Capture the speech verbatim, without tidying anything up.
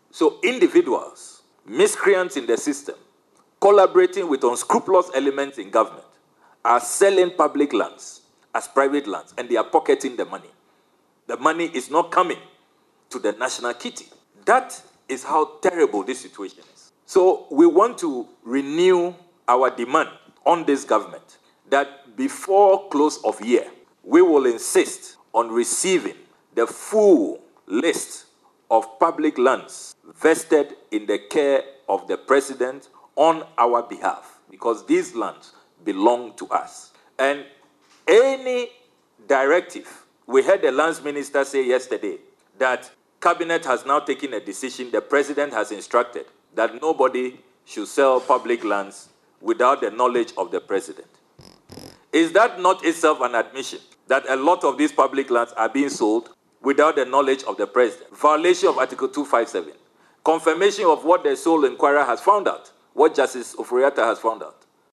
So individuals, miscreants in the system, collaborating with unscrupulous elements in government, are selling public lands as private lands, and they are pocketing the money. The money is not coming to the national kitty. That is how terrible this situation is. So we want to renew our demand on this government that before close of year, we will insist on receiving the full list of public lands vested in the care of the president on our behalf, because these lands belong to us. And any directive, we heard the lands minister say yesterday that cabinet has now taken a decision, the president has instructed that nobody should sell public lands without the knowledge of the president. Is that not itself an admission that a lot of these public lands are being sold without the knowledge of the president? Violation of Article two fifty-seven. Confirmation of what the sole inquirer has found out, what Justice Ofori-Atta has found out.